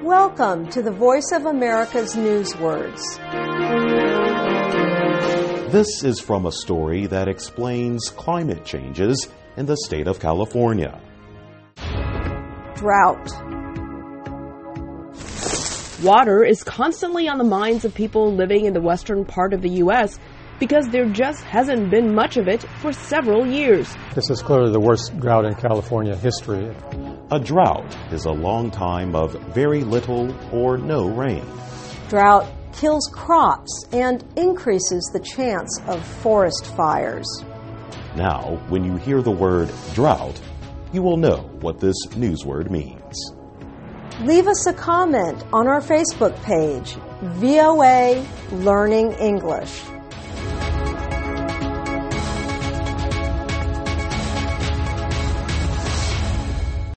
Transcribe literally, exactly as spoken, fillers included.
Welcome to the Voice of America's Newswords. This is from a story that explains climate changes in the state of California. Drought. Water is constantly on the minds of people living in the western part of the U S because there just hasn't been much of it for several years. This is clearly the worst drought in California history. A drought is a long time of very little or no rain. Drought kills crops and increases the chance of forest fires. Now, when you hear the word drought, you will know what this newsword means. Leave us a comment on our Facebook page, V O A Learning English.